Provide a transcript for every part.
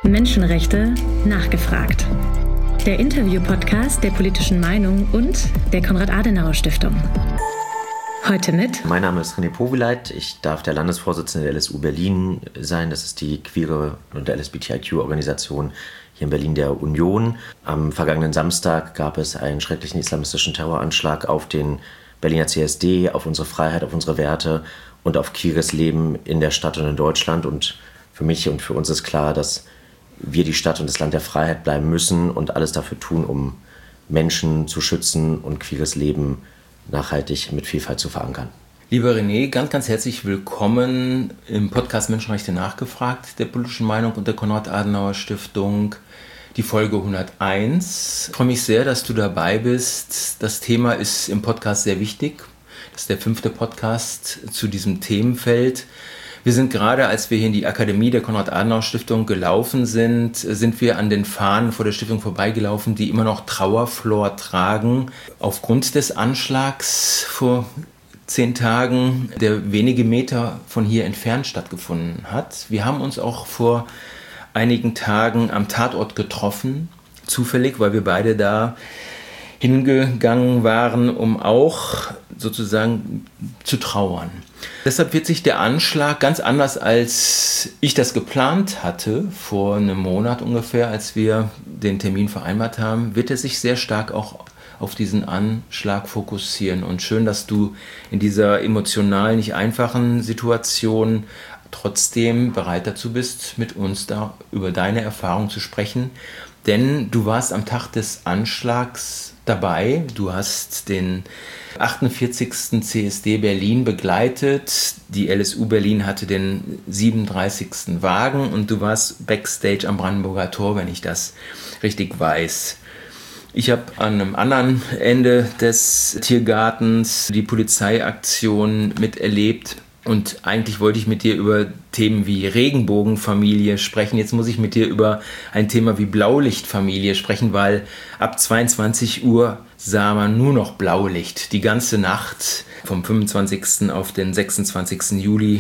Menschenrechte nachgefragt. Der Interview-Podcast der Politischen Meinung und der Konrad-Adenauer-Stiftung. Heute mit... Mein Name ist René Poweleit. Ich darf der Landesvorsitzende der LSU Berlin sein. Das ist die queere und LSBTIQ-Organisation hier in Berlin der Union. Am vergangenen Samstag gab es einen schrecklichen islamistischen Terroranschlag auf den Berliner CSD, auf unsere Freiheit, auf unsere Werte und auf queeres Leben in der Stadt und in Deutschland. Und für mich und für uns ist klar, dass wir die Stadt und das Land der Freiheit bleiben müssen und alles dafür tun, um Menschen zu schützen und queeres Leben nachhaltig mit Vielfalt zu verankern. Lieber René, ganz herzlich willkommen im Podcast Menschenrechte nachgefragt der Politischen Meinung und der Konrad-Adenauer-Stiftung, die Folge 101. Ich freue mich sehr, dass du dabei bist. Das Thema ist im Podcast sehr wichtig. Das ist der 5. Podcast zu diesem Themenfeld. Wir sind gerade, als wir hier in die Akademie der Konrad-Adenauer-Stiftung gelaufen sind wir an den Fahnen vor der Stiftung vorbeigelaufen, die immer noch Trauerflor tragen. Aufgrund des Anschlags vor 10 Tagen, der wenige Meter von hier entfernt stattgefunden hat. Wir haben uns auch vor einigen Tagen am Tatort getroffen, zufällig, weil wir beide da hingegangen waren, um auch sozusagen zu trauern. Deshalb wird sich der Anschlag ganz anders, als ich das geplant hatte, vor einem Monat ungefähr, als wir den Termin vereinbart haben, wird er sich sehr stark auch auf diesen Anschlag fokussieren. Und schön, dass du in dieser emotional nicht einfachen Situation trotzdem bereit dazu bist, mit uns da über deine Erfahrung zu sprechen. Denn du warst am Tag des Anschlags dabei. Du hast den 48. CSD Berlin begleitet. Die LSU Berlin hatte den 37. Wagen und du warst Backstage am Brandenburger Tor, wenn ich das richtig weiß. Ich habe an einem anderen Ende des Tiergartens die Polizeiaktion miterlebt. Und eigentlich wollte ich mit dir über Themen wie Regenbogenfamilie sprechen. Jetzt muss ich mit dir über ein Thema wie Blaulichtfamilie sprechen, weil ab 22 Uhr sah man nur noch Blaulicht. Die ganze Nacht vom 25. auf den 26. Juli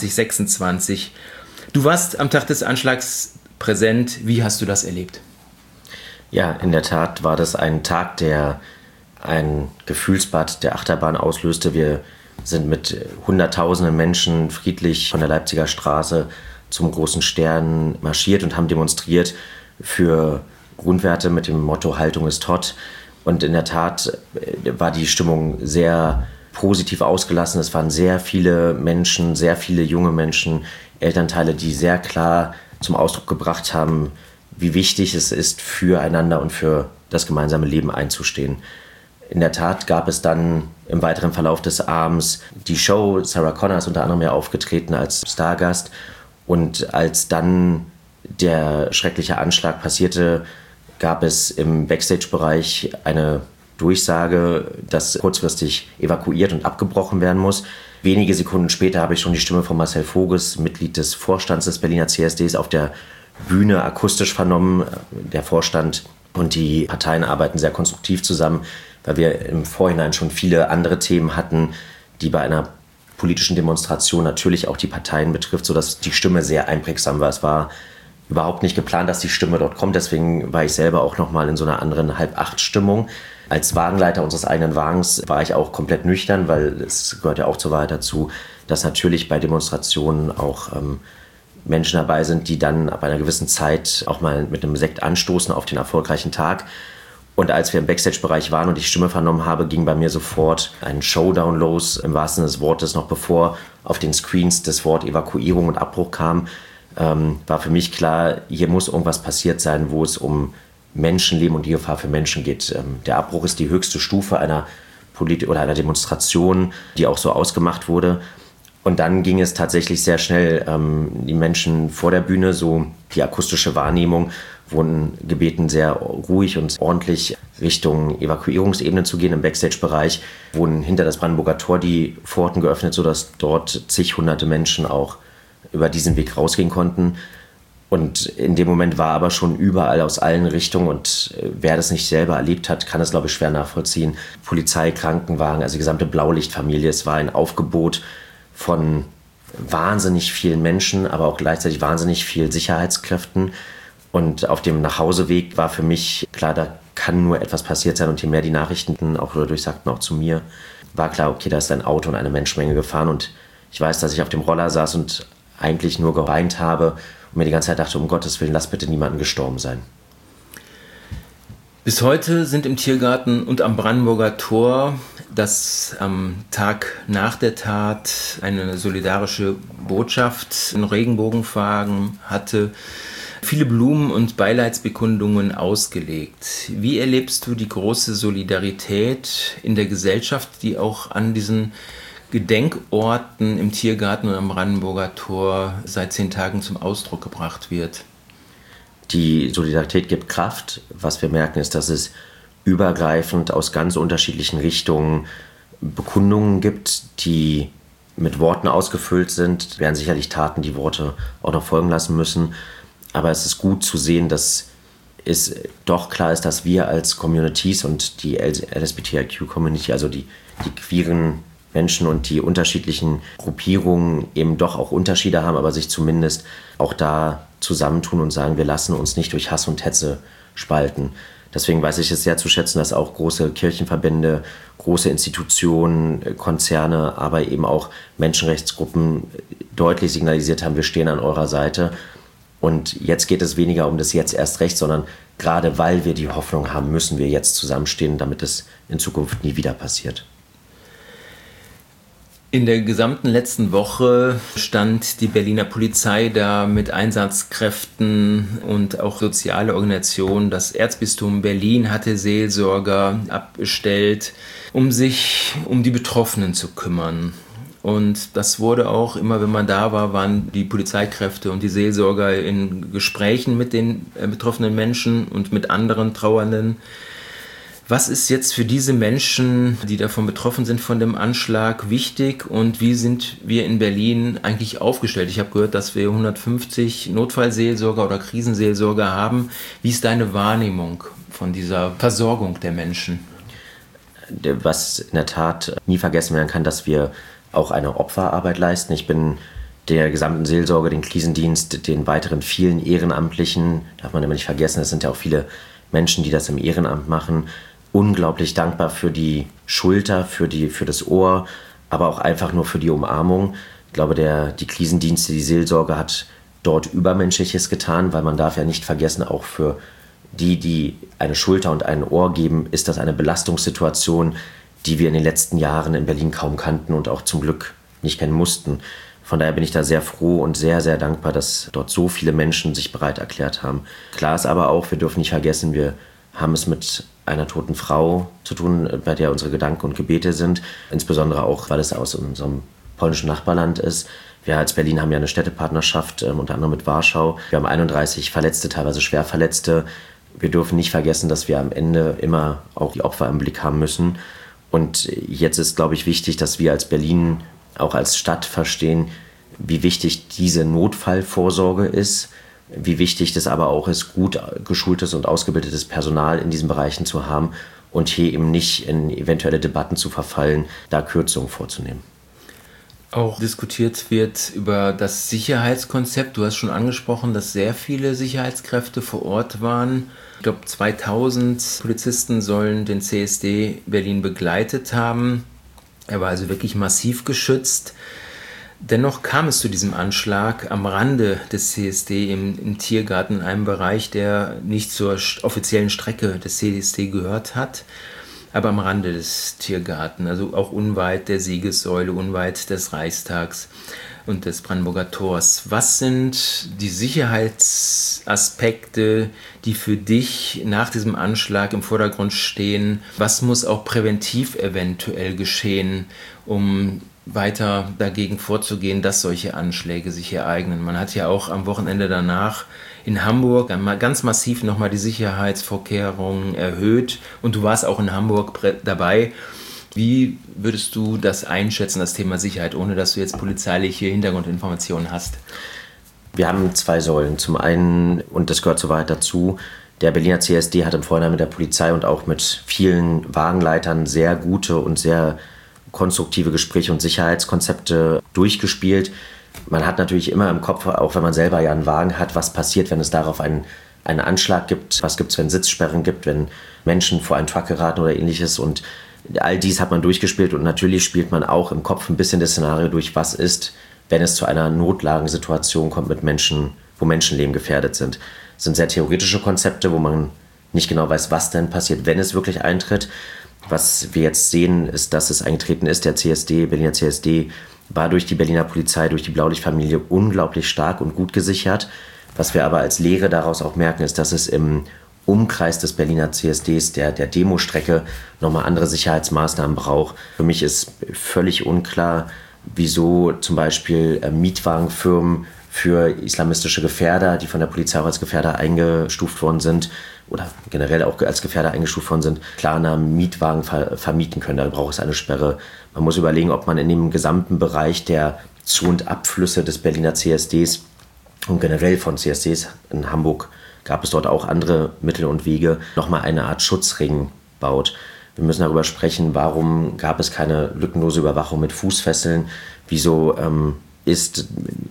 2026. Du warst am Tag des Anschlags präsent. Wie hast du das erlebt? Ja, in der Tat war das ein Tag, der ein Gefühlsbad der Achterbahn auslöste. Wir sind mit hunderttausenden Menschen friedlich von der Leipziger Straße zum Großen Stern marschiert und haben demonstriert für Grundwerte mit dem Motto Haltung ist Hot. Und in der Tat war die Stimmung sehr positiv ausgelassen. Es waren sehr viele Menschen, sehr viele junge Menschen, Elternteile, die sehr klar zum Ausdruck gebracht haben, wie wichtig es ist, füreinander und für das gemeinsame Leben einzustehen. In der Tat gab es dann im weiteren Verlauf des Abends die Show. Sarah Connor ist unter anderem ja aufgetreten als Stargast. Und als dann der schreckliche Anschlag passierte, gab es im Backstage-Bereich eine Durchsage, dass kurzfristig evakuiert und abgebrochen werden muss. Wenige Sekunden später habe ich schon die Stimme von Marcel Voges, Mitglied des Vorstands des Berliner CSDs, auf der Bühne akustisch vernommen. Der Vorstand und die Parteien arbeiten sehr konstruktiv zusammen, weil wir im Vorhinein schon viele andere Themen hatten, die bei einer politischen Demonstration natürlich auch die Parteien betrifft, sodass die Stimme sehr einprägsam war. Es war überhaupt nicht geplant, dass die Stimme dort kommt, deswegen war ich selber auch nochmal in so einer anderen 7:30-Stimmung. Als Wagenleiter unseres eigenen Wagens war ich auch komplett nüchtern, weil es gehört ja auch zur Wahrheit dazu, dass natürlich bei Demonstrationen auch Menschen dabei sind, die dann ab einer gewissen Zeit auch mal mit einem Sekt anstoßen auf den erfolgreichen Tag. Und als wir im Backstage-Bereich waren und ich Stimme vernommen habe, ging bei mir sofort ein Showdown los, im wahrsten Sinne des Wortes. Noch bevor auf den Screens das Wort Evakuierung und Abbruch kam, war für mich klar, hier muss irgendwas passiert sein, wo es um Menschenleben und die Gefahr für Menschen geht. Der Abbruch ist die höchste Stufe einer einer Demonstration, die auch so ausgemacht wurde. Und dann ging es tatsächlich sehr schnell. Die Menschen vor der Bühne, so die akustische Wahrnehmung, wurden gebeten, sehr ruhig und ordentlich Richtung Evakuierungsebene zu gehen. Im Backstage-Bereich wurden hinter das Brandenburger Tor die Pforten geöffnet, sodass dort zig hunderte Menschen auch über diesen Weg rausgehen konnten. Und in dem Moment war aber schon überall aus allen Richtungen, und wer das nicht selber erlebt hat, kann es, glaube ich, schwer nachvollziehen. Polizei, Krankenwagen, also die gesamte Blaulichtfamilie. Es war ein Aufgebot von wahnsinnig vielen Menschen, aber auch gleichzeitig wahnsinnig vielen Sicherheitskräften. Und auf dem Nachhauseweg war für mich klar, da kann nur etwas passiert sein. Und je mehr die Nachrichten auch durchsagten, auch zu mir, war klar, okay, da ist ein Auto und eine Menschenmenge gefahren. Und ich weiß, dass ich auf dem Roller saß und eigentlich nur geweint habe und mir die ganze Zeit dachte, um Gottes Willen, lass bitte niemanden gestorben sein. Bis heute sind im Tiergarten und am Brandenburger Tor, das am Tag nach der Tat eine solidarische Botschaft in Regenbogenfarben hatte, viele Blumen und Beileidsbekundungen ausgelegt. Wie erlebst du die große Solidarität in der Gesellschaft, die auch an diesen Gedenkorten im Tiergarten und am Brandenburger Tor seit 10 Tagen zum Ausdruck gebracht wird? Die Solidarität gibt Kraft. Was wir merken, ist, dass es übergreifend aus ganz unterschiedlichen Richtungen Bekundungen gibt, die mit Worten ausgefüllt sind. Es werden sicherlich Taten, die Worte auch noch folgen lassen müssen. Aber es ist gut zu sehen, dass es doch klar ist, dass wir als Communities und die LSBTIQ-Community, also die queeren Menschen und die unterschiedlichen Gruppierungen eben doch auch Unterschiede haben, aber sich zumindest auch da zusammentun und sagen, wir lassen uns nicht durch Hass und Hetze spalten. Deswegen weiß ich es sehr zu schätzen, dass auch große Kirchenverbände, große Institutionen, Konzerne, aber eben auch Menschenrechtsgruppen deutlich signalisiert haben, wir stehen an eurer Seite. Und jetzt geht es weniger um das Jetzt erst recht, sondern gerade weil wir die Hoffnung haben, müssen wir jetzt zusammenstehen, damit es in Zukunft nie wieder passiert. In der gesamten letzten Woche stand die Berliner Polizei da mit Einsatzkräften und auch soziale Organisationen. Das Erzbistum Berlin hatte Seelsorger abbestellt, um sich um die Betroffenen zu kümmern. Und das wurde auch, immer wenn man da war, waren die Polizeikräfte und die Seelsorger in Gesprächen mit den betroffenen Menschen und mit anderen Trauernden. Was ist jetzt für diese Menschen, die davon betroffen sind, von dem Anschlag wichtig und wie sind wir in Berlin eigentlich aufgestellt? Ich habe gehört, dass wir 150 Notfallseelsorger oder Krisenseelsorger haben. Wie ist deine Wahrnehmung von dieser Versorgung der Menschen? Was in der Tat nie vergessen werden kann, dass wir auch eine Opferarbeit leisten. Ich bin der gesamten Seelsorge, den Krisendienst, den weiteren vielen Ehrenamtlichen, darf man immer nicht vergessen, es sind ja auch viele Menschen, die das im Ehrenamt machen, unglaublich dankbar für die Schulter, für das Ohr, aber auch einfach nur für die Umarmung. Ich glaube, die Krisendienste, die Seelsorge hat dort Übermenschliches getan, weil man darf ja nicht vergessen, auch für die eine Schulter und ein Ohr geben, ist das eine Belastungssituation, die wir in den letzten Jahren in Berlin kaum kannten und auch zum Glück nicht kennen mussten. Von daher bin ich da sehr froh und sehr, sehr dankbar, dass dort so viele Menschen sich bereit erklärt haben. Klar ist aber auch, wir dürfen nicht vergessen, wir haben es mit einer toten Frau zu tun, bei der unsere Gedanken und Gebete sind. Insbesondere auch, weil es aus unserem polnischen Nachbarland ist. Wir als Berlin haben ja eine Städtepartnerschaft, unter anderem mit Warschau. Wir haben 31 Verletzte, teilweise Schwerverletzte. Wir dürfen nicht vergessen, dass wir am Ende immer auch die Opfer im Blick haben müssen. Und jetzt ist, glaube ich, wichtig, dass wir als Berlin auch als Stadt verstehen, wie wichtig diese Notfallvorsorge ist, wie wichtig das aber auch ist, gut geschultes und ausgebildetes Personal in diesen Bereichen zu haben und hier eben nicht in eventuelle Debatten zu verfallen, da Kürzungen vorzunehmen. Auch diskutiert wird über das Sicherheitskonzept. Du hast schon angesprochen, dass sehr viele Sicherheitskräfte vor Ort waren. Ich glaube, 2000 Polizisten sollen den CSD Berlin begleitet haben. Er war also wirklich massiv geschützt. Dennoch kam es zu diesem Anschlag am Rande des CSD im Tiergarten, in einem Bereich, der nicht zur offiziellen Strecke des CSD gehört hat, aber am Rande des Tiergarten, also auch unweit der Siegessäule, unweit des Reichstags und des Brandenburger Tors. Was sind die Sicherheitsaspekte, die für dich nach diesem Anschlag im Vordergrund stehen? Was muss auch präventiv eventuell geschehen, um weiter dagegen vorzugehen, dass solche Anschläge sich ereignen? Man hat ja auch am Wochenende danach in Hamburg ganz massiv nochmal die Sicherheitsvorkehrungen erhöht und du warst auch in Hamburg dabei. Wie würdest du das einschätzen, das Thema Sicherheit, ohne dass du jetzt polizeiliche Hintergrundinformationen hast? Wir haben 2 Säulen. Zum einen, und das gehört so weit dazu, der Berliner CSD hat im Vorhinein mit der Polizei und auch mit vielen Wagenleitern sehr gute und sehr konstruktive Gespräche und Sicherheitskonzepte durchgespielt. Man hat natürlich immer im Kopf, auch wenn man selber ja einen Wagen hat, was passiert, wenn es darauf ein einen Anschlag gibt, was gibt es, wenn es Sitzsperren gibt, wenn Menschen vor einen Truck geraten oder ähnliches. Und all dies hat man durchgespielt und natürlich spielt man auch im Kopf ein bisschen das Szenario durch, was ist, wenn es zu einer Notlagensituation kommt mit Menschen, wo Menschenleben gefährdet sind. Das sind sehr theoretische Konzepte, wo man nicht genau weiß, was denn passiert, wenn es wirklich eintritt. Was wir jetzt sehen, ist, dass es eingetreten ist. Der CSD, Berliner CSD, war durch die Berliner Polizei, durch die Blaulichtfamilie unglaublich stark und gut gesichert. Was wir aber als Lehre daraus auch merken, ist, dass es im Umkreis des Berliner CSDs, der Demostrecke, nochmal andere Sicherheitsmaßnahmen braucht. Für mich ist völlig unklar, wieso zum Beispiel Mietwagenfirmen für islamistische Gefährder, die von der Polizei auch als Gefährder eingestuft worden sind oder generell auch als Gefährder eingestuft worden sind, Klarna Mietwagen vermieten können. Da braucht es eine Sperre. Man muss überlegen, ob man in dem gesamten Bereich der Zu- und Abflüsse des Berliner CSDs und generell von CSDs in Hamburg gab es dort auch andere Mittel und Wege, nochmal eine Art Schutzring baut. Wir müssen darüber sprechen, warum gab es keine lückenlose Überwachung mit Fußfesseln, wieso ist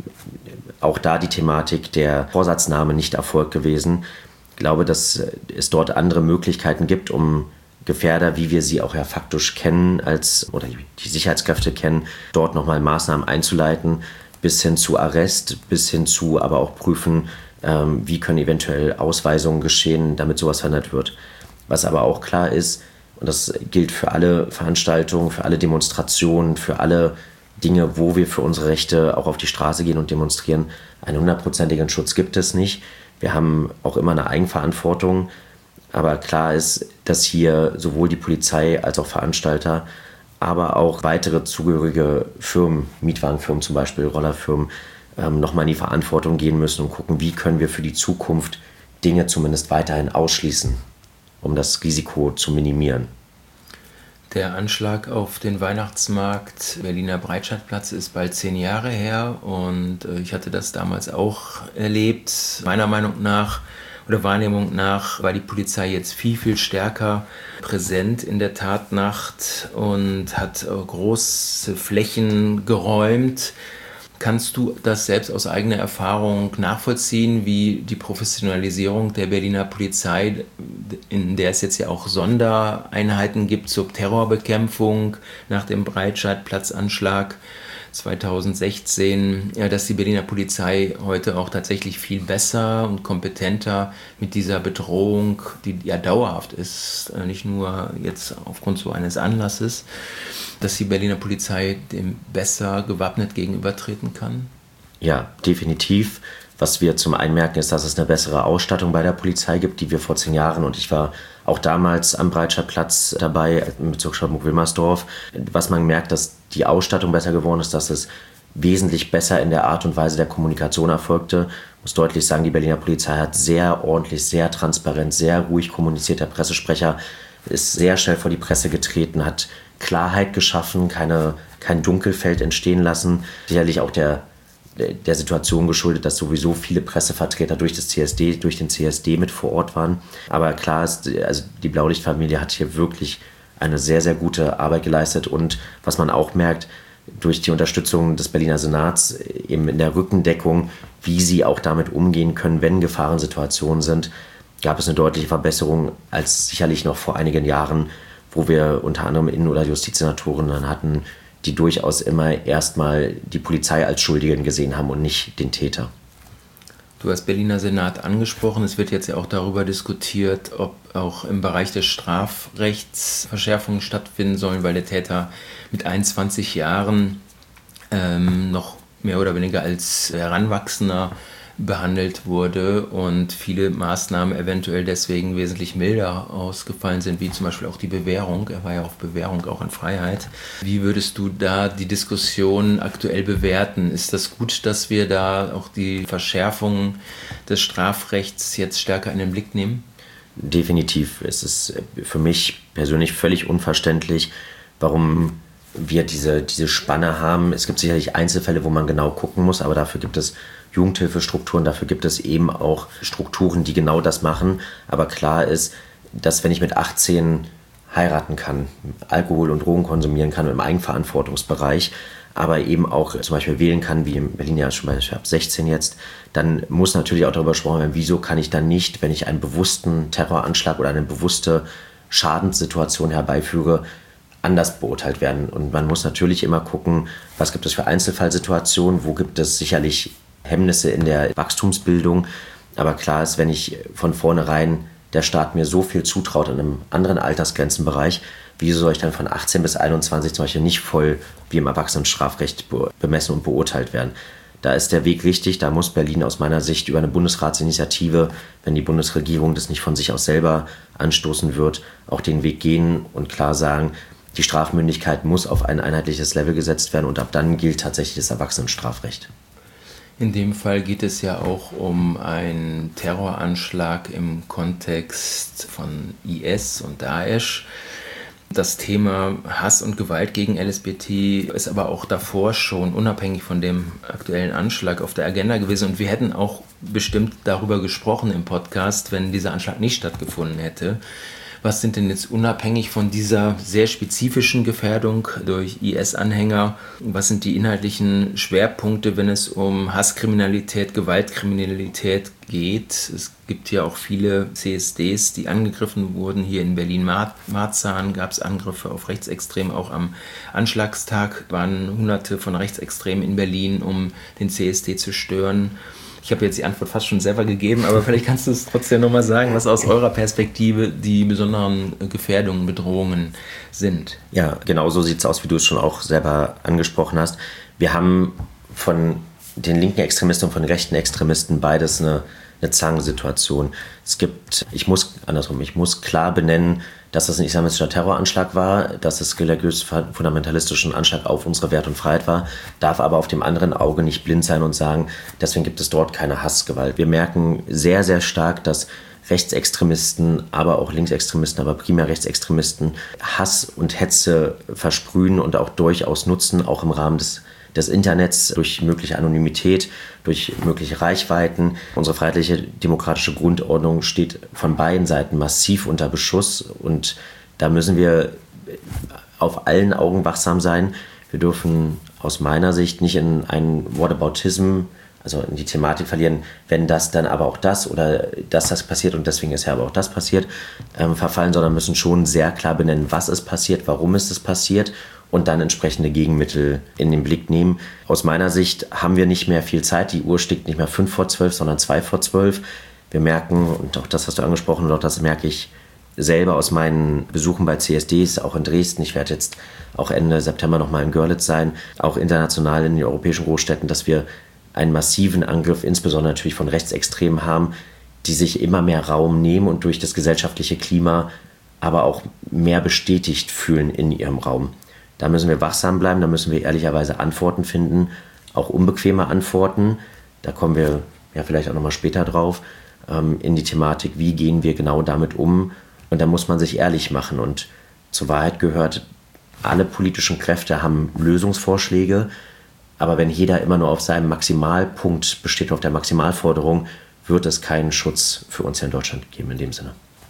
auch da die Thematik der Vorsatznahme nicht erfolgt gewesen. Ich glaube, dass es dort andere Möglichkeiten gibt, um Gefährder, wie wir sie auch ja faktisch kennen, oder die Sicherheitskräfte kennen, dort nochmal Maßnahmen einzuleiten, bis hin zu Arrest, bis hin zu aber auch prüfen, wie können eventuell Ausweisungen geschehen, damit sowas verhindert wird. Was aber auch klar ist, und das gilt für alle Veranstaltungen, für alle Demonstrationen, für alle Dinge, wo wir für unsere Rechte auch auf die Straße gehen und demonstrieren, einen 100%igen Schutz gibt es nicht. Wir haben auch immer eine Eigenverantwortung, aber klar ist, dass hier sowohl die Polizei als auch Veranstalter, aber auch weitere zugehörige Firmen, Mietwagenfirmen zum Beispiel, Rollerfirmen, nochmal in die Verantwortung gehen müssen und gucken, wie können wir für die Zukunft Dinge zumindest weiterhin ausschließen, um das Risiko zu minimieren. Der Anschlag auf den Weihnachtsmarkt Berliner Breitscheidplatz ist bald 10 Jahre her und ich hatte das damals auch erlebt. Meiner Meinung nach oder Wahrnehmung nach war die Polizei jetzt viel, viel stärker präsent in der Tatnacht und hat große Flächen geräumt. Kannst du das selbst aus eigener Erfahrung nachvollziehen, wie die Professionalisierung der Berliner Polizei, in der es jetzt ja auch Sondereinheiten gibt zur Terrorbekämpfung nach dem Breitscheidplatzanschlag 2016, ja, dass die Berliner Polizei heute auch tatsächlich viel besser und kompetenter mit dieser Bedrohung, die ja dauerhaft ist, nicht nur jetzt aufgrund so eines Anlasses, dass die Berliner Polizei dem besser gewappnet gegenübertreten kann? Ja, definitiv. Was wir zum einen merken, ist, dass es eine bessere Ausstattung bei der Polizei gibt, die wir vor 10 Jahren, und ich war auch damals am Breitscheidplatz dabei, im Bezirk Charlottenburg-Wilmersdorf. Was man merkt, dass die Ausstattung besser geworden ist, dass es wesentlich besser in der Art und Weise der Kommunikation erfolgte. Ich muss deutlich sagen, die Berliner Polizei hat sehr ordentlich, sehr transparent, sehr ruhig kommuniziert. Der Pressesprecher ist sehr schnell vor die Presse getreten, hat Klarheit geschaffen, kein Dunkelfeld entstehen lassen. Sicherlich auch der Situation geschuldet, dass sowieso viele Pressevertreter durch den CSD mit vor Ort waren. Aber klar ist, also die Blaulichtfamilie hat hier wirklich eine sehr, sehr gute Arbeit geleistet und was man auch merkt, durch die Unterstützung des Berliner Senats eben in der Rückendeckung, wie sie auch damit umgehen können, wenn Gefahrensituationen sind, gab es eine deutliche Verbesserung als sicherlich noch vor einigen Jahren, wo wir unter anderem Innen- oder Justizsenatoren hatten, die durchaus immer erstmal die Polizei als Schuldigen gesehen haben und nicht den Täter. Du hast Berliner Senat angesprochen. Es wird jetzt ja auch darüber diskutiert, ob auch im Bereich des Strafrechts Verschärfungen stattfinden sollen, weil der Täter mit 21 Jahren noch mehr oder weniger als Heranwachsender behandelt wurde und viele Maßnahmen eventuell deswegen wesentlich milder ausgefallen sind, wie zum Beispiel auch die Bewährung. Er war ja auf Bewährung auch in Freiheit. Wie würdest du da die Diskussion aktuell bewerten? Ist das gut, dass wir da auch die Verschärfung des Strafrechts jetzt stärker in den Blick nehmen? Definitiv. Es ist für mich persönlich völlig unverständlich, warum wir diese Spanne haben. Es gibt sicherlich Einzelfälle, wo man genau gucken muss, aber dafür gibt es Jugendhilfestrukturen, dafür gibt es eben auch Strukturen, die genau das machen. Aber klar ist, dass wenn ich mit 18 heiraten kann, Alkohol und Drogen konsumieren kann im Eigenverantwortungsbereich, aber eben auch zum Beispiel wählen kann, wie in Berlin ja schon ab 16 jetzt, dann muss natürlich auch darüber gesprochen werden, wieso kann ich dann nicht, wenn ich einen bewussten Terroranschlag oder eine bewusste Schadenssituation herbeiführe, anders beurteilt werden. Und man muss natürlich immer gucken, was gibt es für Einzelfallsituationen, wo gibt es sicherlich Hemmnisse in der Wachstumsbildung. Aber klar ist, wenn ich von vornherein der Staat mir so viel zutraut in einem anderen Altersgrenzenbereich, wieso soll ich dann von 18 bis 21 zum Beispiel nicht voll wie im Erwachsenenstrafrecht bemessen und beurteilt werden? Da ist der Weg richtig, da muss Berlin aus meiner Sicht über eine Bundesratsinitiative, wenn die Bundesregierung das nicht von sich aus selber anstoßen wird, auch den Weg gehen und klar sagen, die Strafmündigkeit muss auf ein einheitliches Level gesetzt werden und ab dann gilt tatsächlich das Erwachsenenstrafrecht. In dem Fall geht es ja auch um einen Terroranschlag im Kontext von IS und Daesh. Das Thema Hass und Gewalt gegen LSBT ist aber auch davor schon unabhängig von dem aktuellen Anschlag auf der Agenda gewesen. Und wir hätten auch bestimmt darüber gesprochen im Podcast, wenn dieser Anschlag nicht stattgefunden hätte. Was sind denn jetzt unabhängig von dieser sehr spezifischen Gefährdung durch IS-Anhänger, was sind die inhaltlichen Schwerpunkte, wenn es um Hasskriminalität, Gewaltkriminalität geht? Es gibt ja auch viele CSDs, die angegriffen wurden. Hier in Berlin-Marzahn gab es Angriffe auf Rechtsextreme. Auch am Anschlagstag waren Hunderte von Rechtsextremen in Berlin, um den CSD zu stören. Ich habe jetzt die Antwort fast schon selber gegeben, aber vielleicht kannst du es trotzdem nochmal sagen, was aus eurer Perspektive die besonderen Gefährdungen, Bedrohungen sind. Ja, genau so sieht es aus, wie du es schon auch selber angesprochen hast. Wir haben von den linken Extremisten und von den rechten Extremisten beides eine Zangensituation. Ich muss klar benennen, dass das ein islamistischer Terroranschlag war, dass es religiös-fundamentalistischen Anschlag auf unsere Werte und Freiheit war, darf aber auf dem anderen Auge nicht blind sein und sagen, deswegen gibt es dort keine Hassgewalt. Wir merken sehr, sehr stark, dass Rechtsextremisten, aber auch Linksextremisten, aber primär Rechtsextremisten Hass und Hetze versprühen und auch durchaus nutzen, auch im Rahmen des Internets, durch mögliche Anonymität, durch mögliche Reichweiten. Unsere freiheitliche demokratische Grundordnung steht von beiden Seiten massiv unter Beschuss und da müssen wir auf allen Augen wachsam sein. Wir dürfen aus meiner Sicht nicht in einen Whataboutism, also in die Thematik verlieren, wenn das dann aber auch das oder das passiert und deswegen ist ja aber auch das passiert, verfallen, sondern müssen schon sehr klar benennen, was ist passiert, warum ist es passiert und dann entsprechende Gegenmittel in den Blick nehmen. Aus meiner Sicht haben wir nicht mehr viel Zeit. Die Uhr tickt nicht mehr 5 vor 12, sondern 2 vor 12. Wir merken, und auch das hast du angesprochen, und auch das merke ich selber aus meinen Besuchen bei CSDs, auch in Dresden. Ich werde jetzt auch Ende September nochmal in Görlitz sein, auch international in den europäischen Großstädten, dass wir einen massiven Angriff, insbesondere natürlich von Rechtsextremen haben, die sich immer mehr Raum nehmen und durch das gesellschaftliche Klima aber auch mehr bestätigt fühlen in ihrem Raum. Da müssen wir wachsam bleiben, da müssen wir ehrlicherweise Antworten finden, auch unbequeme Antworten. Da kommen wir ja vielleicht auch nochmal später drauf, in die Thematik, wie gehen wir genau damit um. Und da muss man sich ehrlich machen. Und zur Wahrheit gehört, alle politischen Kräfte haben Lösungsvorschläge, aber wenn jeder immer nur auf seinem Maximalpunkt besteht, auf der Maximalforderung, wird es keinen Schutz für uns hier in Deutschland geben in dem Sinne.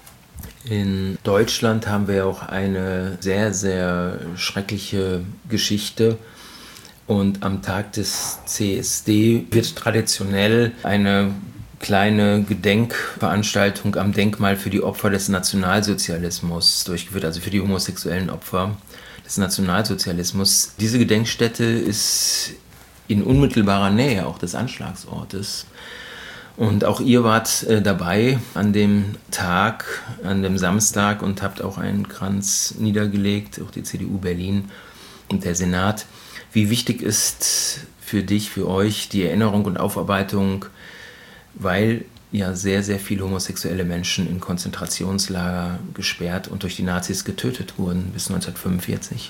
In Deutschland haben wir auch eine sehr, sehr schreckliche Geschichte und am Tag des CSD wird traditionell eine kleine Gedenkveranstaltung am Denkmal für die Opfer des Nationalsozialismus durchgeführt, also für die homosexuellen Opfer des Nationalsozialismus. Diese Gedenkstätte ist in unmittelbarer Nähe auch des Anschlagsortes. Und auch ihr wart dabei an dem Tag, an dem Samstag und habt auch einen Kranz niedergelegt, auch die CDU Berlin und der Senat. Wie wichtig ist für dich, für euch die Erinnerung und Aufarbeitung, weil ja sehr, sehr viele homosexuelle Menschen in Konzentrationslager gesperrt und durch die Nazis getötet wurden bis 1945?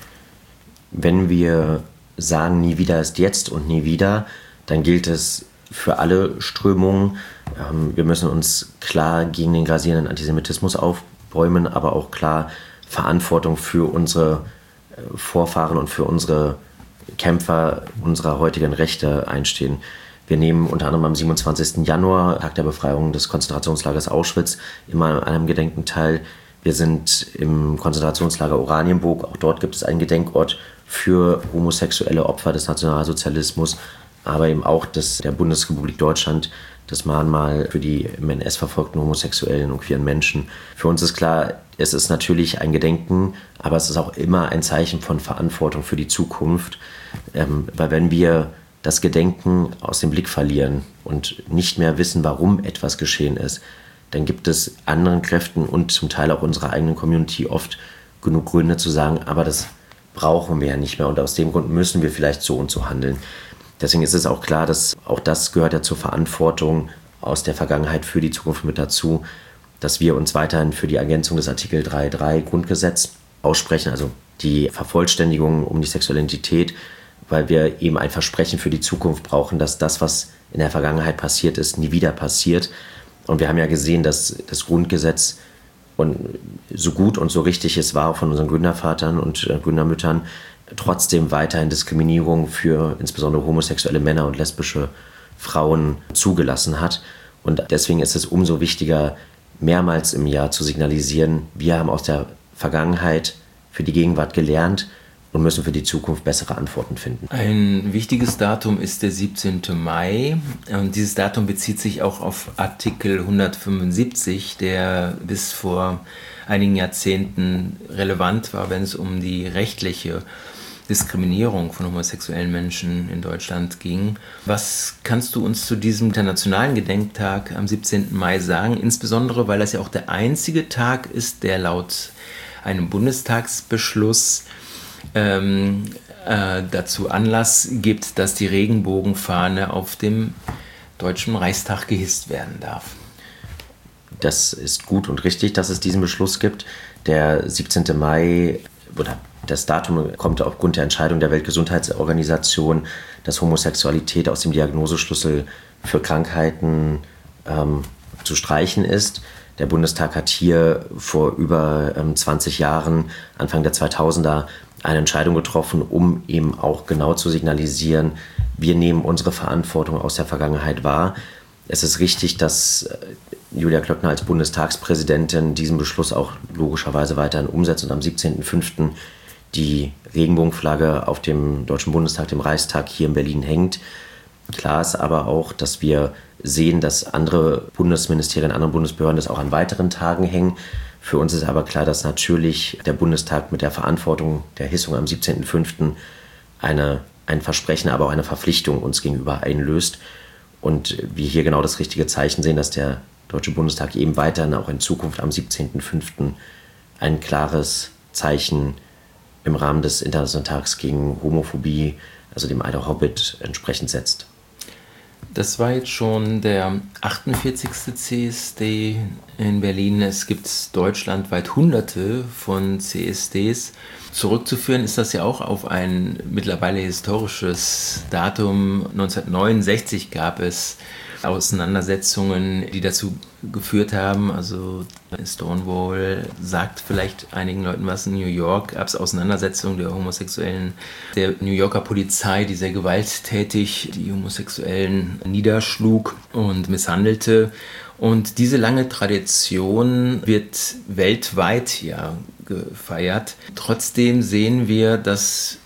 Wenn wir sagen, nie wieder ist jetzt und nie wieder, dann gilt es für alle Strömungen. Wir müssen uns klar gegen den grassierenden Antisemitismus aufbäumen, aber auch klar Verantwortung für unsere Vorfahren und für unsere Kämpfer unserer heutigen Rechte einstehen. Wir nehmen unter anderem am 27. Januar, Tag der Befreiung des Konzentrationslagers Auschwitz, immer an einem Gedenken teil. Wir sind im Konzentrationslager Oranienburg, auch dort gibt es einen Gedenkort für homosexuelle Opfer des Nationalsozialismus, aber eben auch der Bundesrepublik Deutschland, das Mahnmal für die im NS verfolgten homosexuellen und queeren Menschen. Für uns ist klar, es ist natürlich ein Gedenken, aber es ist auch immer ein Zeichen von Verantwortung für die Zukunft, weil wenn wir das Gedenken aus dem Blick verlieren und nicht mehr wissen, warum etwas geschehen ist, dann gibt es anderen Kräften und zum Teil auch unserer eigenen Community oft genug Gründe zu sagen, aber das brauchen wir ja nicht mehr und aus dem Grund müssen wir vielleicht so und so handeln. Deswegen ist es auch klar, dass auch das gehört ja zur Verantwortung aus der Vergangenheit für die Zukunft mit dazu, dass wir uns weiterhin für die Ergänzung des Artikel 3.3 Grundgesetz aussprechen, also die Vervollständigung um die sexuelle Identität, weil wir eben ein Versprechen für die Zukunft brauchen, dass das, was in der Vergangenheit passiert ist, nie wieder passiert. Und wir haben ja gesehen, dass das Grundgesetz und so gut und so richtig es war von unseren Gründervatern und Gründermüttern, trotzdem weiterhin Diskriminierung für insbesondere homosexuelle Männer und lesbische Frauen zugelassen hat. Und deswegen ist es umso wichtiger, mehrmals im Jahr zu signalisieren, wir haben aus der Vergangenheit für die Gegenwart gelernt und müssen für die Zukunft bessere Antworten finden. Ein wichtiges Datum ist der 17. Mai. Und dieses Datum bezieht sich auch auf Artikel 175, der bis vor einigen Jahrzehnten relevant war, wenn es um die rechtliche Diskriminierung von homosexuellen Menschen in Deutschland ging. Was kannst du uns zu diesem internationalen Gedenktag am 17. Mai sagen? Insbesondere, weil das ja auch der einzige Tag ist, der laut einem Bundestagsbeschluss dazu Anlass gibt, dass die Regenbogenfahne auf dem Deutschen Reichstag gehisst werden darf. Das ist gut und richtig, dass es diesen Beschluss gibt. Der 17. Mai oder das Datum kommt aufgrund der Entscheidung der Weltgesundheitsorganisation, dass Homosexualität aus dem Diagnoseschlüssel für Krankheiten zu streichen ist. Der Bundestag hat hier vor über 20 Jahren, Anfang der 2000er, eine Entscheidung getroffen, um eben auch genau zu signalisieren, wir nehmen unsere Verantwortung aus der Vergangenheit wahr. Es ist richtig, dass Julia Klöckner als Bundestagspräsidentin diesen Beschluss auch logischerweise weiterhin umsetzt und am 17.05. die Regenbogenflagge auf dem Deutschen Bundestag, dem Reichstag hier in Berlin hängt. Klar ist aber auch, dass wir sehen, dass andere Bundesministerien, andere Bundesbehörden das auch an weiteren Tagen hängen. Für uns ist aber klar, dass natürlich der Bundestag mit der Verantwortung der Hissung am 17.05. ein Versprechen, aber auch eine Verpflichtung uns gegenüber einlöst. Und wir hier genau das richtige Zeichen sehen, dass der Deutsche Bundestag eben weiterhin auch in Zukunft am 17.05. ein klares Zeichen im Rahmen des Internationalen Tags gegen Homophobie, also dem Eider Hobbit, entsprechend setzt. Das war jetzt schon der 48. CSD in Berlin. Es gibt deutschlandweit Hunderte von CSDs. Zurückzuführen ist das ja auch auf ein mittlerweile historisches Datum. 1969 gab es Auseinandersetzungen, die dazu geführt haben. Also Stonewall sagt vielleicht einigen Leuten was. In New York gab es Auseinandersetzungen der Homosexuellen, der New Yorker Polizei, die sehr gewalttätig die Homosexuellen niederschlug und misshandelte. Und diese lange Tradition wird weltweit ja gefeiert. Trotzdem sehen wir, dass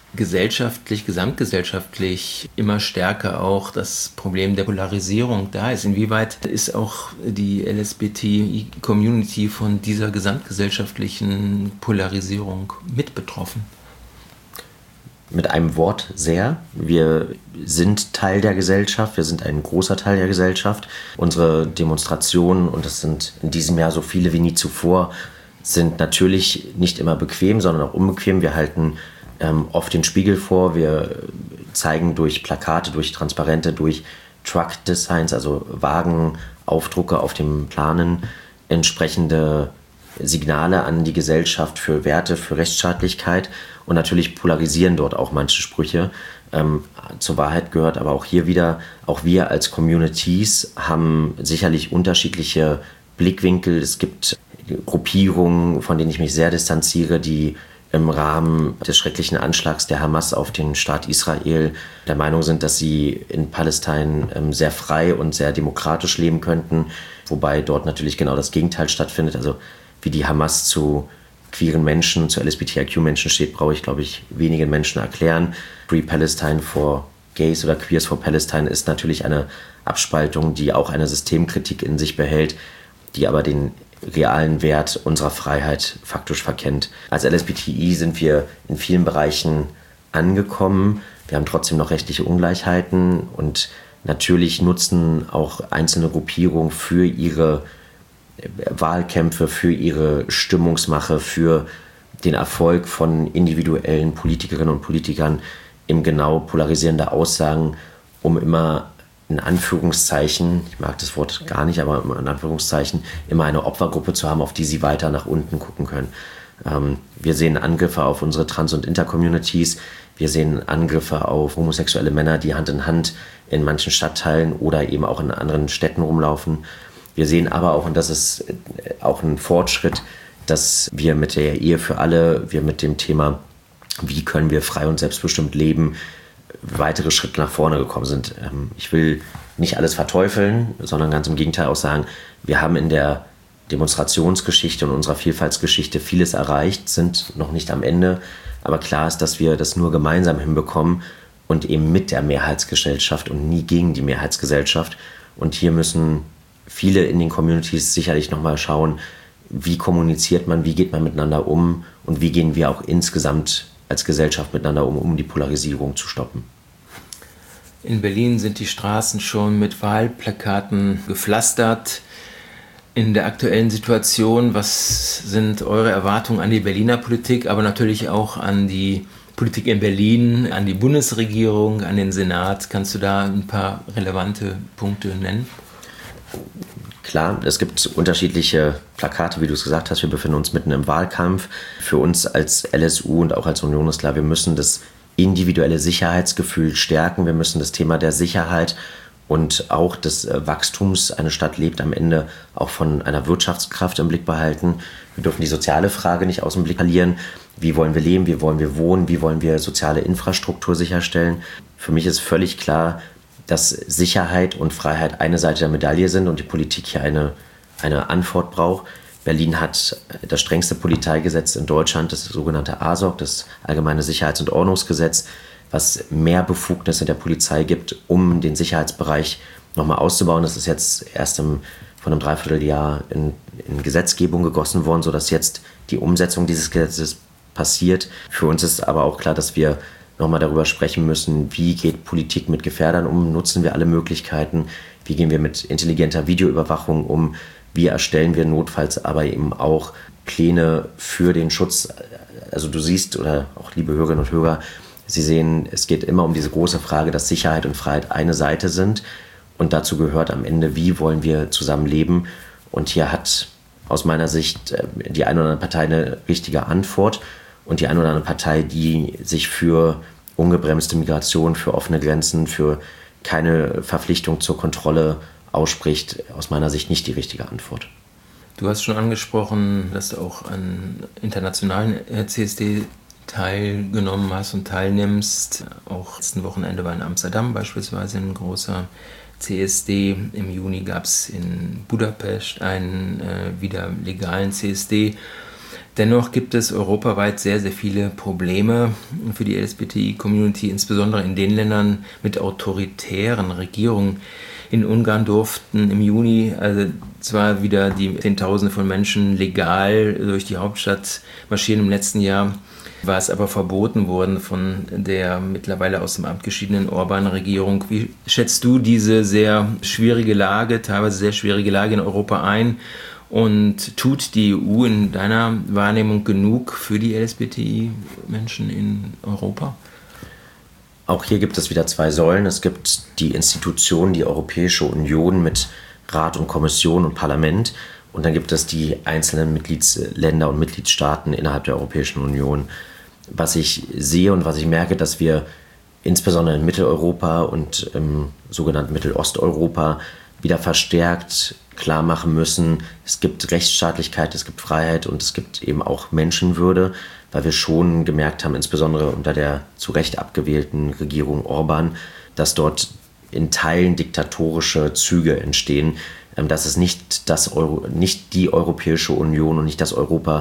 gesamtgesellschaftlich immer stärker auch das Problem der Polarisierung da ist. Inwieweit ist auch die LSBTI-Community von dieser gesamtgesellschaftlichen Polarisierung mit betroffen? Mit einem Wort sehr. Wir sind Teil der Gesellschaft, wir sind ein großer Teil der Gesellschaft. Unsere Demonstrationen, und das sind in diesem Jahr so viele wie nie zuvor, sind natürlich nicht immer bequem, sondern auch unbequem. Wir halten oft den Spiegel vor, wir zeigen durch Plakate, durch Transparente, durch Truck-Designs, also Wagenaufdrucke auf dem Planen, entsprechende Signale an die Gesellschaft für Werte, für Rechtsstaatlichkeit, und natürlich polarisieren dort auch manche Sprüche. Zur Wahrheit gehört aber auch hier wieder, auch wir als Communities haben sicherlich unterschiedliche Blickwinkel. Es gibt Gruppierungen, von denen ich mich sehr distanziere, die im Rahmen des schrecklichen Anschlags der Hamas auf den Staat Israel der Meinung sind, dass sie in Palästina sehr frei und sehr demokratisch leben könnten, wobei dort natürlich genau das Gegenteil stattfindet, also wie die Hamas zu queeren Menschen, zu LGBTIQ-Menschen steht, brauche ich, glaube ich, wenigen Menschen erklären. Free Palestine for Gays oder Queers for Palestine ist natürlich eine Abspaltung, die auch eine Systemkritik in sich behält, die aber den realen Wert unserer Freiheit faktisch verkennt. Als LSBTI sind wir in vielen Bereichen angekommen. Wir haben trotzdem noch rechtliche Ungleichheiten und natürlich nutzen auch einzelne Gruppierungen für ihre Wahlkämpfe, für ihre Stimmungsmache, für den Erfolg von individuellen Politikerinnen und Politikern eben genau polarisierende Aussagen, um immer in Anführungszeichen, ich mag das Wort gar nicht, aber in Anführungszeichen, immer eine Opfergruppe zu haben, auf die sie weiter nach unten gucken können. Wir sehen Angriffe auf unsere Trans- und Inter-Communities, wir sehen Angriffe auf homosexuelle Männer, die Hand in Hand in manchen Stadtteilen oder eben auch in anderen Städten rumlaufen. Wir sehen aber auch, und das ist auch ein Fortschritt, dass wir mit der Ehe für alle, wir mit dem Thema, wie können wir frei und selbstbestimmt leben, weitere Schritte nach vorne gekommen sind. Ich will nicht alles verteufeln, sondern ganz im Gegenteil auch sagen, wir haben in der Demonstrationsgeschichte und unserer Vielfaltsgeschichte vieles erreicht, sind noch nicht am Ende, aber klar ist, dass wir das nur gemeinsam hinbekommen und eben mit der Mehrheitsgesellschaft und nie gegen die Mehrheitsgesellschaft. Und hier müssen viele in den Communities sicherlich nochmal schauen, wie kommuniziert man, wie geht man miteinander um und wie gehen wir auch insgesamt als Gesellschaft miteinander um die Polarisierung zu stoppen. In Berlin sind die Straßen schon mit Wahlplakaten gepflastert. In der aktuellen Situation, was sind eure Erwartungen an die Berliner Politik, aber natürlich auch an die Politik in Berlin, an die Bundesregierung, an den Senat? Kannst du da ein paar relevante Punkte nennen? Klar, es gibt unterschiedliche Plakate, wie du es gesagt hast. Wir befinden uns mitten im Wahlkampf. Für uns als LSU und auch als Union ist klar, wir müssen das individuelle Sicherheitsgefühl stärken. Wir müssen das Thema der Sicherheit und auch des Wachstums, eine Stadt lebt am Ende auch von einer Wirtschaftskraft im Blick behalten. Wir dürfen die soziale Frage nicht aus dem Blick verlieren. Wie wollen wir leben? Wie wollen wir wohnen? Wie wollen wir soziale Infrastruktur sicherstellen? Für mich ist völlig klar, dass Sicherheit und Freiheit eine Seite der Medaille sind und die Politik hier eine Antwort braucht. Berlin hat das strengste Polizeigesetz in Deutschland, das sogenannte ASOG, das Allgemeine Sicherheits- und Ordnungsgesetz, was mehr Befugnisse der Polizei gibt, um den Sicherheitsbereich nochmal auszubauen. Das ist jetzt erst von einem Dreivierteljahr in Gesetzgebung gegossen worden, sodass jetzt die Umsetzung dieses Gesetzes passiert. Für uns ist aber auch klar, dass wir nochmal darüber sprechen müssen, wie geht Politik mit Gefährdern um, nutzen wir alle Möglichkeiten, wie gehen wir mit intelligenter Videoüberwachung um, wie erstellen wir notfalls aber eben auch Pläne für den Schutz. Also du siehst, oder auch liebe Hörerinnen und Hörer, Sie sehen, es geht immer um diese große Frage, dass Sicherheit und Freiheit eine Seite sind und dazu gehört am Ende, wie wollen wir zusammen leben, und hier hat aus meiner Sicht die eine oder andere Partei eine richtige Antwort. Und die eine oder andere Partei, die sich für ungebremste Migration, für offene Grenzen, für keine Verpflichtung zur Kontrolle ausspricht, aus meiner Sicht nicht die richtige Antwort. Du hast schon angesprochen, dass du auch an internationalen CSD teilgenommen hast und teilnimmst. Auch letzten Wochenende war in Amsterdam beispielsweise ein großer CSD. Im Juni gab es in Budapest einen wieder legalen CSD. Dennoch gibt es europaweit sehr, sehr viele Probleme für die LGBTI-Community, insbesondere in den Ländern mit autoritären Regierungen. In Ungarn durften im Juni zwar wieder die Zehntausende von Menschen legal durch die Hauptstadt marschieren. Im letzten Jahr war es aber verboten worden von der mittlerweile aus dem Amt geschiedenen Orban-Regierung. Wie schätzt du diese sehr schwierige Lage, teilweise sehr schwierige Lage in Europa ein? Und tut die EU in deiner Wahrnehmung genug für die LGBTI-Menschen in Europa? Auch hier gibt es wieder zwei Säulen. Es gibt die Institutionen, die Europäische Union mit Rat und Kommission und Parlament. Und dann gibt es die einzelnen Mitgliedsländer und Mitgliedstaaten innerhalb der Europäischen Union. Was ich sehe und was ich merke, dass wir insbesondere in Mitteleuropa und im sogenannten Mittelosteuropa wieder verstärkt klar machen müssen, es gibt Rechtsstaatlichkeit, es gibt Freiheit und es gibt eben auch Menschenwürde, weil wir schon gemerkt haben, insbesondere unter der zu Recht abgewählten Regierung Orban, dass dort in Teilen diktatorische Züge entstehen. Das ist nicht die Europäische Union und nicht das Europa,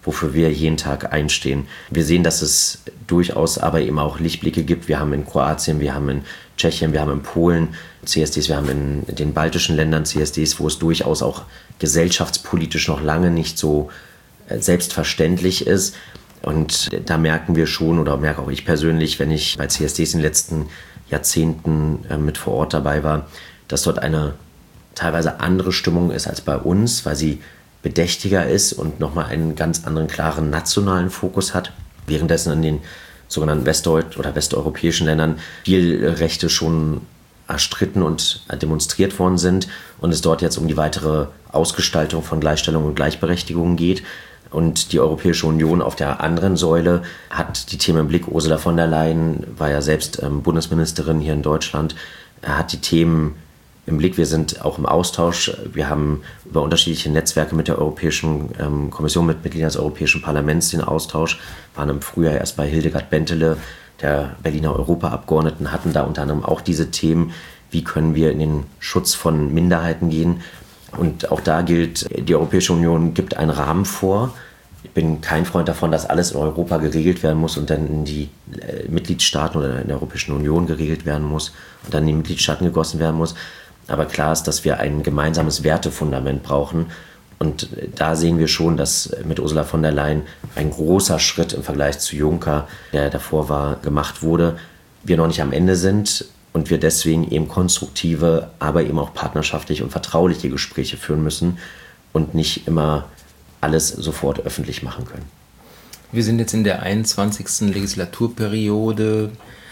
wofür wir jeden Tag einstehen. Wir sehen, dass es durchaus aber eben auch Lichtblicke gibt. Wir haben in Kroatien, wir haben in Tschechien, wir haben in Polen CSDs, wir haben in den baltischen Ländern CSDs, wo es durchaus auch gesellschaftspolitisch noch lange nicht so selbstverständlich ist. Und da merken wir schon, oder merke auch ich persönlich, wenn ich bei CSDs in den letzten Jahrzehnten mit vor Ort dabei war, dass dort eine teilweise andere Stimmung ist als bei uns, weil sie bedächtiger ist und nochmal einen ganz anderen, klaren nationalen Fokus hat. Währenddessen in den sogenannten westeuropäischen Ländern viel Rechte schon erstritten und demonstriert worden sind und es dort jetzt um die weitere Ausgestaltung von Gleichstellung und Gleichberechtigung geht. Und die Europäische Union auf der anderen Säule hat die Themen im Blick. Ursula von der Leyen war ja selbst Bundesministerin hier in Deutschland, hat die Themen im Blick. Wir sind auch im Austausch. Wir haben über unterschiedliche Netzwerke mit der Europäischen Kommission, mit Mitgliedern des Europäischen Parlaments den Austausch. Wir waren im Frühjahr erst bei Hildegard Bentele, der Berliner Europaabgeordneten, hatten da unter anderem auch diese Themen. Wie können wir in den Schutz von Minderheiten gehen? Und auch da gilt, die Europäische Union gibt einen Rahmen vor. Ich bin kein Freund davon, dass alles in Europa geregelt werden muss und dann in die Mitgliedstaaten oder in der Europäischen Union geregelt werden muss und dann in die Mitgliedstaaten gegossen werden muss. Aber klar ist, dass wir ein gemeinsames Wertefundament brauchen. Und da sehen wir schon, dass mit Ursula von der Leyen ein großer Schritt im Vergleich zu Juncker, der davor war, gemacht wurde. Wir noch nicht am Ende sind. Und wir deswegen eben konstruktive, aber eben auch partnerschaftliche und vertrauliche Gespräche führen müssen und nicht immer alles sofort öffentlich machen können. Wir sind jetzt in der 21. Legislaturperiode.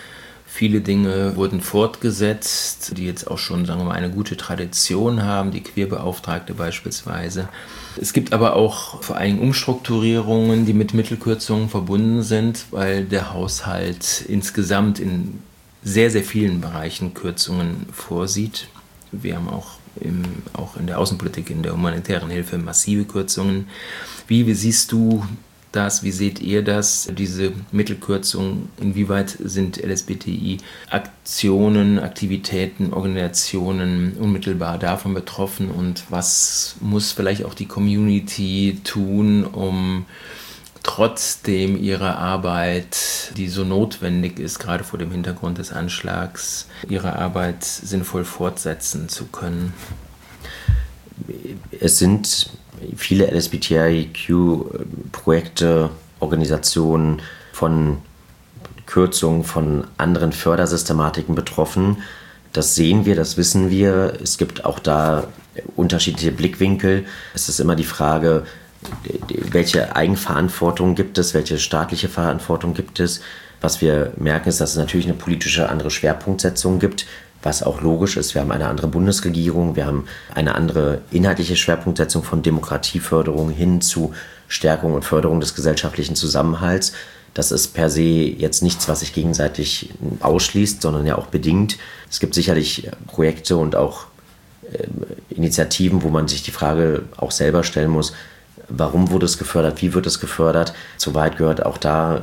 Viele Dinge wurden fortgesetzt, die jetzt auch schon, sagen wir mal, eine gute Tradition haben, die Queerbeauftragte beispielsweise. Es gibt aber auch vor allem Umstrukturierungen, die mit Mittelkürzungen verbunden sind, weil der Haushalt insgesamt in sehr, sehr vielen Bereichen Kürzungen vorsieht. Wir haben auch in der Außenpolitik, in der humanitären Hilfe massive Kürzungen. Wie siehst du das? Wie seht ihr das? Diese Mittelkürzungen, inwieweit sind LSBTI-Aktionen, Aktivitäten, Organisationen unmittelbar davon betroffen und was muss vielleicht auch die Community tun, um trotzdem ihre Arbeit, die so notwendig ist, gerade vor dem Hintergrund des Anschlags, ihre Arbeit sinnvoll fortsetzen zu können? Es sind viele LSBTIQ-Projekte, Organisationen von Kürzungen von anderen Fördersystematiken betroffen. Das sehen wir, das wissen wir. Es gibt auch da unterschiedliche Blickwinkel. Es ist immer die Frage, welche Eigenverantwortung gibt es, welche staatliche Verantwortung gibt es. Was wir merken, ist, dass es natürlich eine politische andere Schwerpunktsetzung gibt, was auch logisch ist. Wir haben eine andere Bundesregierung, wir haben eine andere inhaltliche Schwerpunktsetzung von Demokratieförderung hin zu Stärkung und Förderung des gesellschaftlichen Zusammenhalts. Das ist per se jetzt nichts, was sich gegenseitig ausschließt, sondern ja auch bedingt. Es gibt sicherlich Projekte und auch Initiativen, wo man sich die Frage auch selber stellen muss, warum wurde es gefördert, wie wird es gefördert. Zur Wahrheit gehört auch da,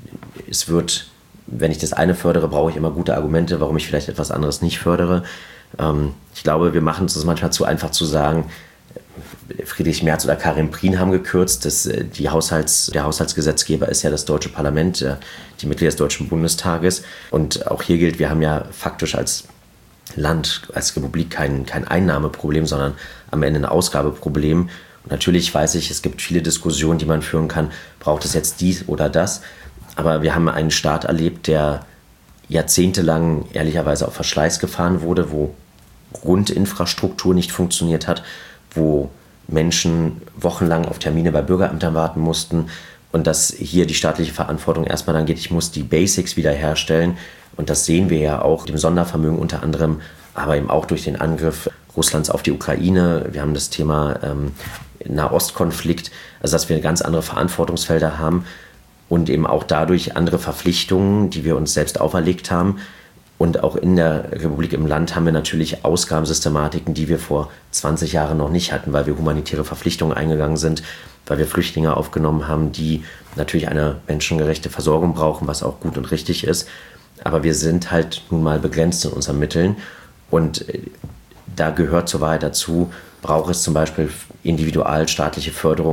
wenn ich das eine fördere, brauche ich immer gute Argumente, warum ich vielleicht etwas anderes nicht fördere. Ich glaube, wir machen es manchmal zu einfach zu sagen, Friedrich Merz oder Karin Prien haben gekürzt. Der Haushaltsgesetzgeber ist ja das Deutsche Parlament, die Mitglieder des Deutschen Bundestages. Und auch hier gilt, wir haben ja faktisch als Land, als Republik kein Einnahmeproblem, sondern am Ende ein Ausgabeproblem. Und natürlich weiß ich, es gibt viele Diskussionen, die man führen kann, braucht es jetzt dies oder das. Aber wir haben einen Staat erlebt, der jahrzehntelang ehrlicherweise auf Verschleiß gefahren wurde, wo Grundinfrastruktur nicht funktioniert hat, wo Menschen wochenlang auf Termine bei Bürgerämtern warten mussten und dass hier die staatliche Verantwortung erstmal dann geht, ich muss die Basics wiederherstellen. Und das sehen wir ja auch dem Sondervermögen unter anderem, aber eben auch durch den Angriff Russlands auf die Ukraine. Wir haben das Thema Nahostkonflikt, also dass wir ganz andere Verantwortungsfelder haben und eben auch dadurch andere Verpflichtungen, die wir uns selbst auferlegt haben. Und auch in der Republik im Land haben wir natürlich Ausgabensystematiken, die wir vor 20 Jahren noch nicht hatten, weil wir humanitäre Verpflichtungen eingegangen sind, weil wir Flüchtlinge aufgenommen haben, die natürlich eine menschengerechte Versorgung brauchen, was auch gut und richtig ist. Aber wir sind halt nun mal begrenzt in unseren Mitteln. Und da gehört zur Wahrheit dazu, braucht es zum Beispiel individualstaatliche Förderung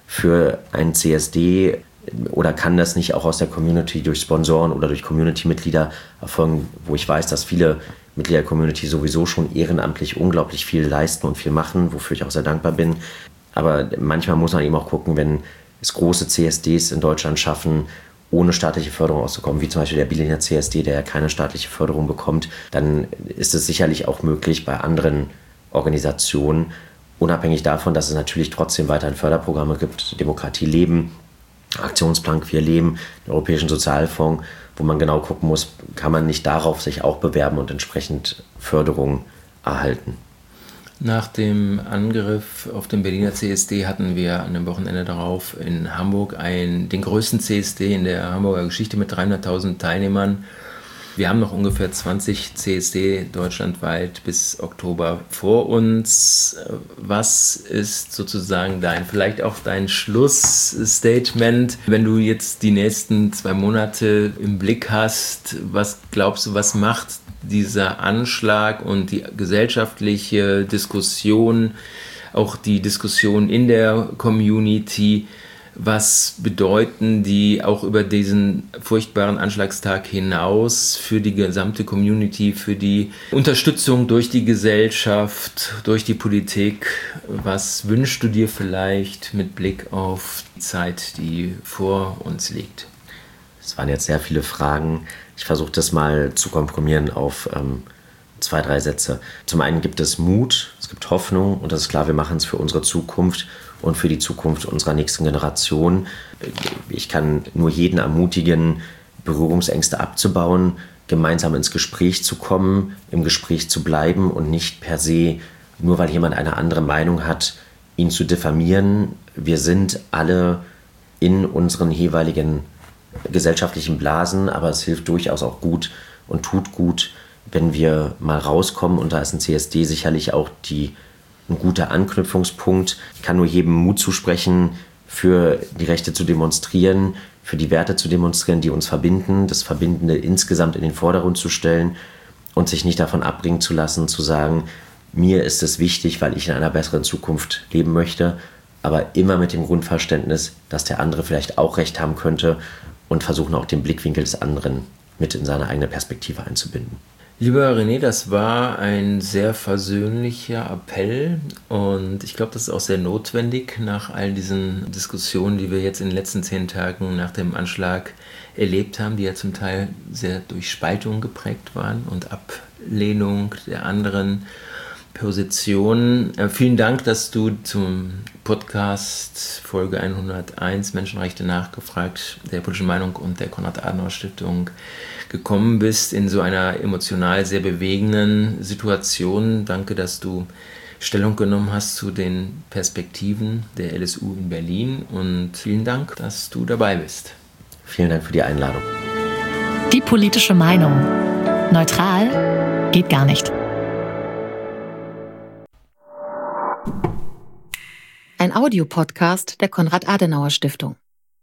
für einen CSD oder kann das nicht auch aus der Community durch Sponsoren oder durch Community-Mitglieder erfolgen, wo ich weiß, dass viele Mitglieder der Community sowieso schon ehrenamtlich unglaublich viel leisten und viel machen, wofür ich auch sehr dankbar bin. Aber manchmal muss man eben auch gucken, wenn es große CSDs in Deutschland schaffen, ohne staatliche Förderung auszukommen, wie zum Beispiel der Berliner CSD, der ja keine staatliche Förderung bekommt, dann ist es sicherlich auch möglich bei anderen Organisationen, unabhängig davon, dass es natürlich trotzdem weiterhin Förderprogramme gibt, Demokratie leben, Aktionsplan Queer Leben, den Europäischen Sozialfonds, wo man genau gucken muss, kann man nicht darauf sich auch bewerben und entsprechend Förderung erhalten. Nach dem Angriff auf den Berliner CSD hatten wir an dem Wochenende darauf in Hamburg den größten CSD in der Hamburger Geschichte mit 300.000 Teilnehmern. Wir haben noch ungefähr 20 CSD deutschlandweit bis Oktober vor uns. Was ist sozusagen vielleicht auch dein Schlussstatement, wenn du jetzt die nächsten 2 Monate im Blick hast? Was glaubst du, was macht dieser Anschlag und die gesellschaftliche Diskussion, auch die Diskussion in der Community, was bedeuten die auch über diesen furchtbaren Anschlagstag hinaus für die gesamte Community, für die Unterstützung durch die Gesellschaft, durch die Politik? Was wünschst du dir vielleicht mit Blick auf die Zeit, die vor uns liegt? Es waren jetzt sehr viele Fragen. Ich versuche das mal zu komprimieren auf 2, 3 Sätze. Zum einen gibt es Mut, es gibt Hoffnung und das ist klar, wir machen es für unsere Zukunft und für die Zukunft unserer nächsten Generation. Ich kann nur jeden ermutigen, Berührungsängste abzubauen, gemeinsam ins Gespräch zu kommen, im Gespräch zu bleiben und nicht per se, nur weil jemand eine andere Meinung hat, ihn zu diffamieren. Wir sind alle in unseren jeweiligen gesellschaftlichen Blasen, aber es hilft durchaus auch gut und tut gut, wenn wir mal rauskommen, und da ist ein CSD sicherlich auch ein guter Anknüpfungspunkt. Ich kann nur jedem Mut zusprechen, für die Rechte zu demonstrieren, für die Werte zu demonstrieren, die uns verbinden, das Verbindende insgesamt in den Vordergrund zu stellen und sich nicht davon abbringen zu lassen, zu sagen, mir ist es wichtig, weil ich in einer besseren Zukunft leben möchte, aber immer mit dem Grundverständnis, dass der andere vielleicht auch Recht haben könnte, und versuchen auch den Blickwinkel des anderen mit in seine eigene Perspektive einzubinden. Lieber René, das war ein sehr versöhnlicher Appell und ich glaube, das ist auch sehr notwendig nach all diesen Diskussionen, die wir jetzt in den letzten 10 Tagen nach dem Anschlag erlebt haben, die ja zum Teil sehr durch Spaltung geprägt waren und Ablehnung der anderen Positionen. Vielen Dank, dass du zum Podcast Folge 101 Menschenrechte nachgefragt der Politischen Meinung und der Konrad-Adenauer-Stiftung gekommen bist in so einer emotional sehr bewegenden Situation. Danke, dass du Stellung genommen hast zu den Perspektiven der LSU in Berlin und vielen Dank, dass du dabei bist. Vielen Dank für die Einladung. Die politische Meinung. Neutral geht gar nicht. Ein Audiopodcast der Konrad-Adenauer-Stiftung.